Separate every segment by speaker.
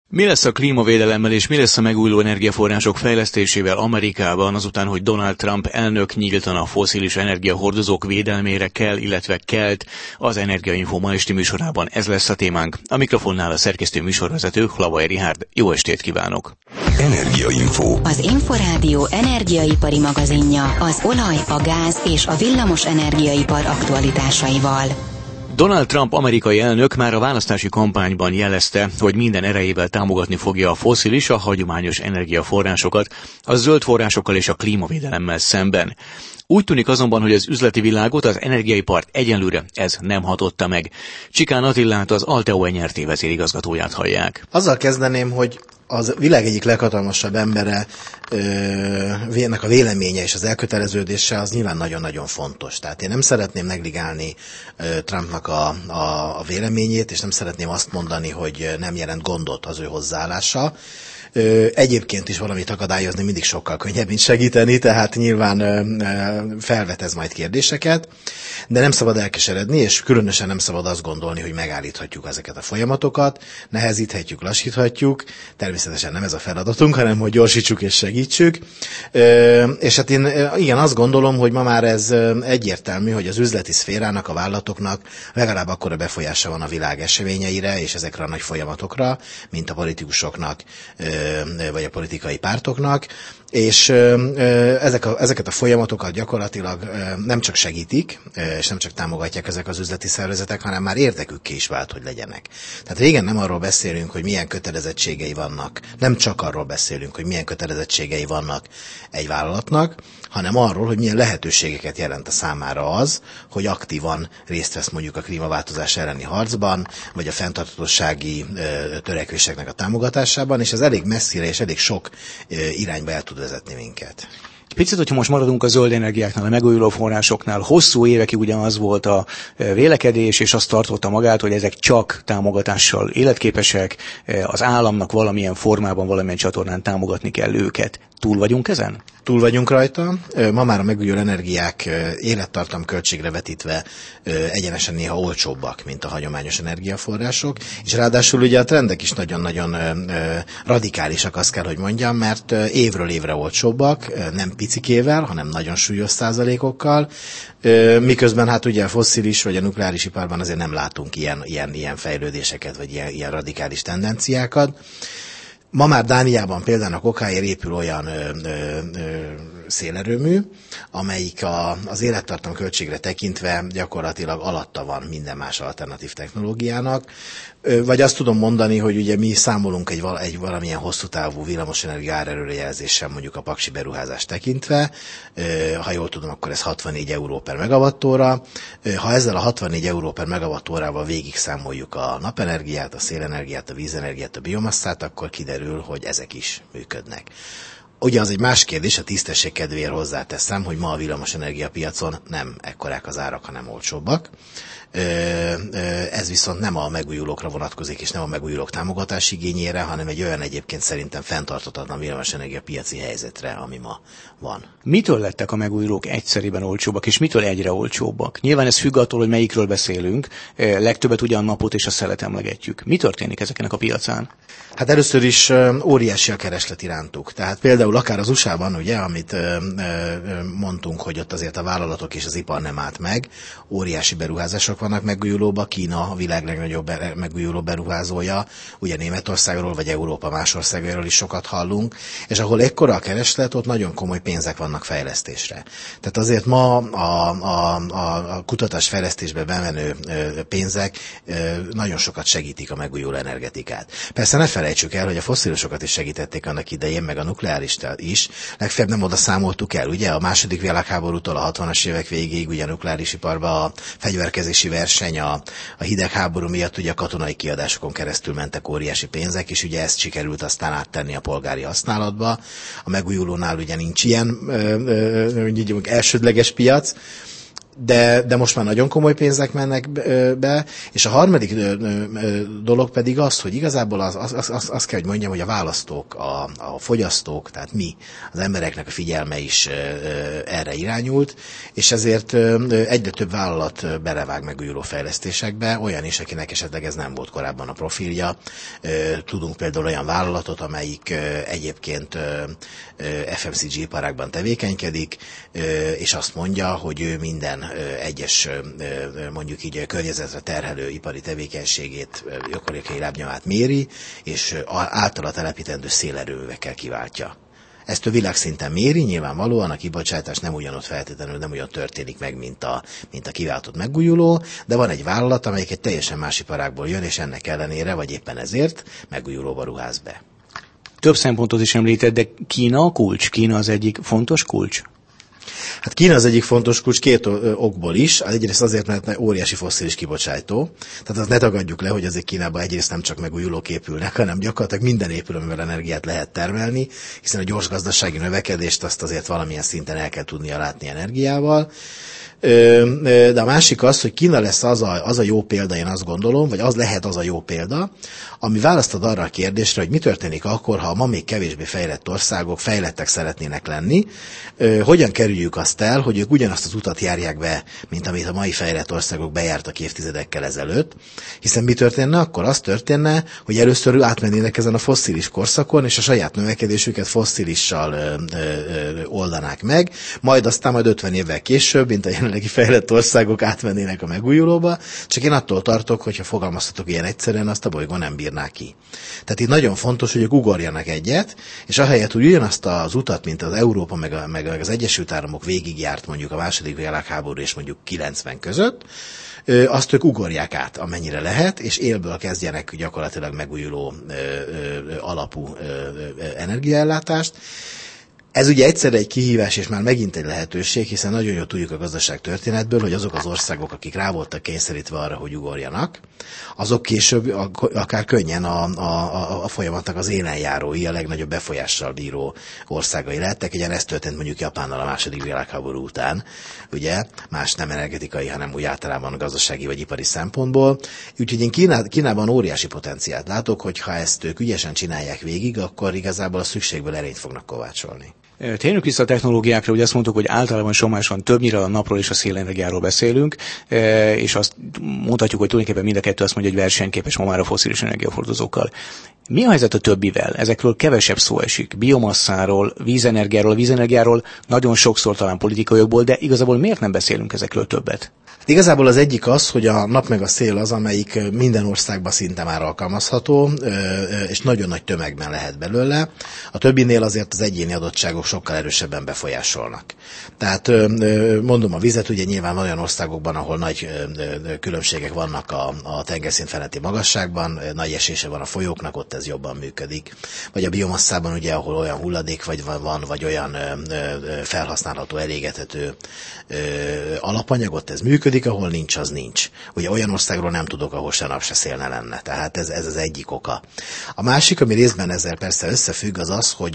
Speaker 1: Mi lesz a klímavédelemmel és mi lesz a megújuló energiaforrások fejlesztésével Amerikában azután, hogy Donald Trump elnök nyíltan a fosszilis energiahordozók védelmére kell, illetve kelt az Energiainfo ma esti műsorában? Ez lesz a témánk. A mikrofonnál a szerkesztő műsorvezető Hlavaj Rihárd. Jó estét kívánok!
Speaker 2: Energiainfo.
Speaker 3: Az Inforádió energiaipari magazinja az olaj, a gáz és a villamos energiaipar aktualitásaival.
Speaker 1: Donald Trump amerikai elnök már a választási kampányban jelezte, hogy minden erejével támogatni fogja a fosszilis, a hagyományos energiaforrásokat, a zöld forrásokkal és a klímavédelemmel szemben. Úgy tűnik azonban, hogy az üzleti világot, az energiaipart egyenlőre ez nem hatotta meg. Csikán Attilát, az Alteo NRT vezérigazgatóját hallják.
Speaker 4: Azzal kezdeném, hogy az világ egyik leghatalmasabb embere a véleménye és az elköteleződése az nyilván nagyon-nagyon fontos. Tehát én nem szeretném negligálni Trumpnak a véleményét, és nem szeretném azt mondani, hogy nem jelent gondot az ő hozzáállása. Egyébként is valamit akadályozni mindig sokkal könnyebb, mint segíteni, tehát nyilván felvet ez majd kérdéseket, de nem szabad elkeseredni, és különösen nem szabad azt gondolni, hogy megállíthatjuk ezeket a folyamatokat, nehezíthetjük, lassíthatjuk, természetesen nem ez a feladatunk, hanem hogy gyorsítsuk és segítsük. És hát én igen, azt gondolom, hogy ma már ez egyértelmű, hogy az üzleti szférának, a vállalatoknak legalább akkora befolyása van a világ eseményeire és ezekre a nagy folyamatokra, mint a politikusoknak vagy a politikai pártoknak, és ezeket a folyamatokat gyakorlatilag nem csak segítik, és nem csak támogatják ezek az üzleti szervezetek, hanem már érdekükké is vált, hogy legyenek. Tehát régen nem arról beszélünk, hogy milyen kötelezettségei vannak, nem csak arról beszélünk, hogy milyen kötelezettségei vannak egy vállalatnak, hanem arról, hogy milyen lehetőségeket jelent a számára az, hogy aktívan részt vesz mondjuk a klímaváltozás elleni harcban, vagy a fenntarthatósági törekvéseknek a támogatásában, és ez elég messzire és elég sok irányba el tud vezetni minket.
Speaker 1: Picit, hogyha most maradunk a zöld energiáknál, a megújuló forrásoknál, hosszú évekig ugyanaz volt a vélekedés, és azt tartotta magát, hogy ezek csak támogatással életképesek, az államnak valamilyen formában, valamilyen csatornán támogatni kell őket. Túl vagyunk ezen?
Speaker 4: Túl vagyunk rajta. Ma már a megújuló energiák élettartam költségre vetítve egyenesen néha olcsóbbak, mint a hagyományos energiaforrások, és ráadásul ugye a trendek is nagyon-nagyon radikálisak, azt kell, hogy mondjam, mert évről évre olcsóbbak, nem picikével, hanem nagyon súlyos százalékokkal, miközben hát ugye a fosszilis vagy a nukleáris iparban azért nem látunk ilyen fejlődéseket, vagy ilyen radikális tendenciákat. Ma már Dániában például a kokáért épül olyan szélerőmű, amelyik az élettartam költségre tekintve gyakorlatilag alatta van minden más alternatív technológiának. Vagy azt tudom mondani, hogy ugye mi számolunk egy valamilyen hosszú távú villamosenergia árerőrejelzéssel mondjuk a paksi beruházást tekintve. Ha jól tudom, akkor ez 64 euró per megawattóra. Ha ezzel a 64 euró per megawattórával végig számoljuk a napenergiát, a szélenergiát, a vízenergiát, a biomasszát, akkor kiderül, hogy ezek is működnek. Ugye az egy más kérdés, a tisztesség kedvéért hozzáteszem, hogy ma a villamosenergia piacon nem ekkorák az árak, hanem olcsóbbak. Ez viszont nem a megújulókra vonatkozik, és nem a megújulók támogatási igényére, hanem egy olyan egyébként szerintem fenntarthatatlan villamosenergia piaci helyzetre, ami ma van.
Speaker 1: Mitől lettek a megújulók egyszerűen olcsóbbak, és mitől egyre olcsóbbak? Nyilván ez függ attól, hogy melyikről beszélünk. Legtöbbet ugye a napot és a szelet emlegetjük. Mi történik ezeknek a piacán?
Speaker 4: Hát először is óriási a kereslet irántuk. Tehát például akár az USA-ban, ugye, amit mondtunk, hogy ott azért a vállalatok és az ipar nem állt meg, óriási beruházások vannak megújulóba, Kína a világ legnagyobb megújuló beruházója, ugye Németországról vagy Európa más országairól is sokat hallunk, és ahol ekkora a kereslet, ott nagyon komoly pénzek vannak fejlesztésre. Tehát azért ma a kutatás-fejlesztésbe bemenő pénzek nagyon sokat segítik a megújuló energetikát. Persze ne felejtsük el, hogy a fosszilosokat is segítették annak idején, meg a nukleárist is. Legfeljebb nem oda számoltuk el, ugye? A második világháborútól a 60-as évek végéig, ugye a nukleáris iparban a fegyverkezési verseny, a hidegháború miatt ugye a katonai kiadásokon keresztül mentek óriási pénzek, és ugye ezt sikerült aztán áttenni a polgári használatba. A megújulónál ugye nincs ilyen elsődleges piac, de most már nagyon komoly pénzek mennek be, és a harmadik dolog pedig az, hogy igazából azt kell, hogy mondjam, hogy a választók, a fogyasztók, tehát mi, az embereknek a figyelme is erre irányult, és ezért egyre több vállalat belevág megújuló fejlesztésekbe, olyan is, akinek esetleg ez nem volt korábban a profilja. Tudunk például olyan vállalatot, amelyik egyébként FMCG iparágban tevékenykedik, és azt mondja, hogy ő minden egyes, mondjuk így környezetre terhelő ipari tevékenységét, ökológiai lábnyomát méri, és általa telepítendő szélerőművekkel kiváltja. Ezt a világszinten méri, nyilvánvalóan a kibocsátás nem ugyanott feltétlenül, nem ugyan történik meg, mint a kiváltott megújuló, de van egy vállalat, amelyik egy teljesen más iparágból jön, és ennek ellenére, vagy éppen ezért megújulóba ruház be.
Speaker 1: Több szempontot is említett, de Kína a kulcs? Kína az egyik fontos kulcs?
Speaker 4: Hát Kína az egyik fontos kulcs két okból is. Egyrészt azért, mert óriási fosszilis kibocsátó. Tehát azt ne tagadjuk le, hogy azért Kínában egyrészt nem csak megújulók épülnek, hanem gyakorlatilag minden épül, amivel energiát lehet termelni, hiszen a gyors gazdasági növekedést azt azért valamilyen szinten el kell tudnia látni energiával. De a másik az, hogy Kína lesz az a jó példa, én azt gondolom, vagy az lehet az a jó példa, ami választad arra a kérdésre, hogy mi történik akkor, ha a ma még kevésbé fejlett országok fejlettek szeretnének lenni, hogyan kerüljük azt el, hogy ők ugyanazt az utat járják be, mint amit a mai fejlett országok bejártak évtizedekkel ezelőtt, hiszen mi történne akkor? Az történne, hogy először átmennének ezen a fosszilis korszakon, és a saját növekedésüket fosszilissal oldanák meg, majd 50 évvel később, mint a jelenlegi fejlett országok átmennének a megújulóba, csak én attól tartok, hogyha fogalmazhatok ilyen egyszerűen, azt a bolygón nem bírnák ki. Tehát itt nagyon fontos, hogy ők ugorjanak egyet, és ahelyett, hogy ugyanazt az utat, mint az Európa, meg az Egyesült Államok végigjárt mondjuk a II. Világháború és mondjuk 90 között, azt ők ugorják át, amennyire lehet, és élből kezdjenek gyakorlatilag megújuló alapú energiaellátást. Ez ugye egyszerre egy kihívás, és már megint egy lehetőség, hiszen nagyon jól tudjuk a gazdaság történetből, hogy azok az országok, akik rá voltak kényszerítve arra, hogy ugorjanak, azok később akár könnyen a folyamatnak az élenjárói, a legnagyobb befolyással bíró országai lettek. Ugye ez történt mondjuk Japánnal a II. Világháború után, ugye, más nem energetikai, hanem úgy általában gazdasági vagy ipari szempontból. Úgyhogy én Kínában óriási potenciált látok, hogy ha ezt ők ügyesen csinálják végig, akkor igazából a szükségből erényt fognak kovácsolni.
Speaker 1: Térjünk vissza a technológiákra, ugye azt mondtuk, hogy általában somáson többnyire a napról és a szélenergiáról beszélünk, és azt mondhatjuk, hogy tulajdonképpen mind a kettő azt mondja, hogy versenyképes ma már a fosszilis energiahordozókkal. Mi a helyzet a többivel? Ezekről kevesebb szó esik. Biomasszáról, vízenergiáról nagyon sokszor talán politikai jogból, de igazából miért nem beszélünk ezekről többet?
Speaker 4: Igazából az egyik az, hogy a nap meg a szél az, amelyik minden országban szinte már alkalmazható, és nagyon nagy tömegben lehet belőle. A többinél azért az egyéni adottságok sokkal erősebben befolyásolnak. Tehát mondom, a vizet ugye nyilván olyan országokban, ahol nagy különbségek vannak a tengerszint feletti magasságban, nagy esése van a folyóknak, ott ez jobban működik. Vagy a biomasszában ugye, ahol olyan hulladék van, vagy olyan felhasználható, elégethető alapanyag, ott ez működik, ahol nincs, az nincs. Ugye olyan országról nem tudok, ahol se nap, se szél ne lenne. Tehát ez az egyik oka. A másik, ami részben ezzel persze összefügg, az az, hogy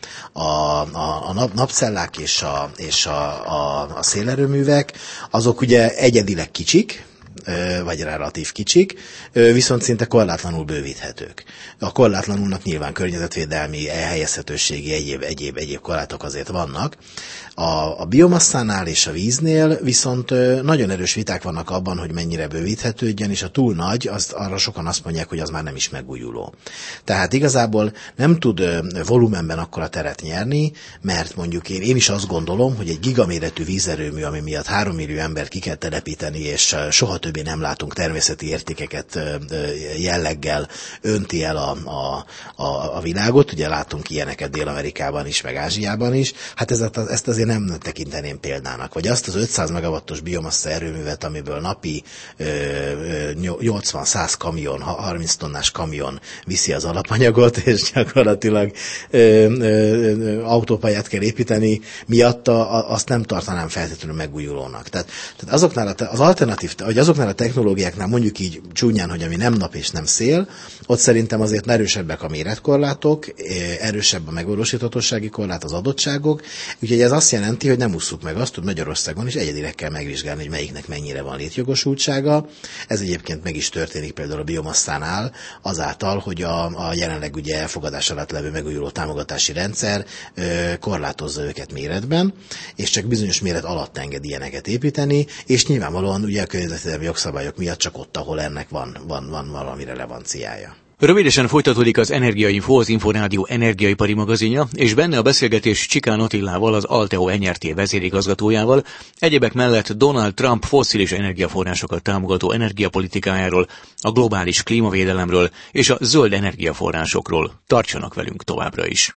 Speaker 4: a napcellák és a szélerőművek, azok ugye egyedileg kicsik, vagy relatív kicsik, viszont szinte korlátlanul bővíthetők. A korlátlanulnak nyilván környezetvédelmi, elhelyezhetőségi, egyéb korlátok azért vannak. A biomasszánál és a víznél viszont nagyon erős viták vannak abban, hogy mennyire bővíthetődjön, és a túl nagy, arra sokan azt mondják, hogy az már nem is megújuló. Tehát igazából nem tud volumenben akkora teret nyerni, mert mondjuk én is azt gondolom, hogy egy gigaméretű vízerőmű, ami miatt 3 millió embert ki kell telepíteni, és soha többé nem látunk természeti értékeket jelleggel önti el a világot, ugye látunk ilyeneket Dél-Amerikában is, meg Ázsiában is, hát ezt azért nem tekinteném példának. Vagy azt az 500 megawattos biomassa erőművet, amiből napi 80-100 kamion, 30 tonnás kamion viszi az alapanyagot, és gyakorlatilag autópályát kell építeni, miatta azt nem tartanám feltétlenül megújulónak. Tehát azoknál azoknál a technológiáknál mondjuk így csúnyán, hogy ami nem nap és nem szél, ott szerintem azért erősebbek a méretkorlátok, korlátok, erősebb a megvalósíthatósági korlát, az adottságok, úgyhogy ez azt jelenti, hogy nem ússzuk meg azt, hogy Magyarországon is egyedileg kell megvizsgálni, hogy melyiknek mennyire van létjogosultsága. Ez egyébként meg is történik például a biomasszánál, azáltal, hogy a jelenleg ugye elfogadás alatt levő megújuló támogatási rendszer korlátozza őket méretben, és csak bizonyos méret alatt enged ilyeneket építeni, és nyilvánvalóan ugye a környezetvédelmi jogszabályok miatt csak ott, ahol ennek van valami relevanciája.
Speaker 1: Rövidesen folytatódik az Energiainfo, az Inforádió energiaipari magazinja, és benne a beszélgetés Csikán Attilával, az Alteo NRT vezérigazgatójával, egyebek mellett Donald Trump fosszilis energiaforrásokat támogató energiapolitikájáról, a globális klímavédelemről és a zöld energiaforrásokról. Tartsanak velünk továbbra is!